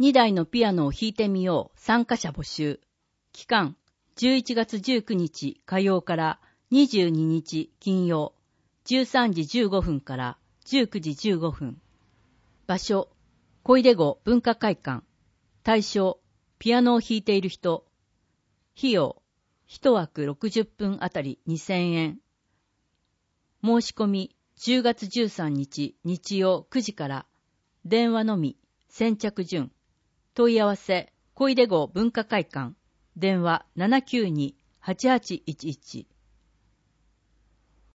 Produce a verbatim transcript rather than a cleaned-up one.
にだいのピアノを弾いてみよう参加者募集。期間じゅういちがつじゅうくにち火曜からにじゅうににち金曜、じゅうさんじじゅうごふんからじゅうくじじゅうごふん。場所、小出郷文化会館。対象、ピアノを弾いている人。費用、いちわくろくじゅっぷんあたりにせんえん。申し込み、じゅうがつじゅうさんにち日曜くじから。電話のみ、先着順。問い合わせ、小出郷文化会館。電話 ななきゅうに はちはちいちいち。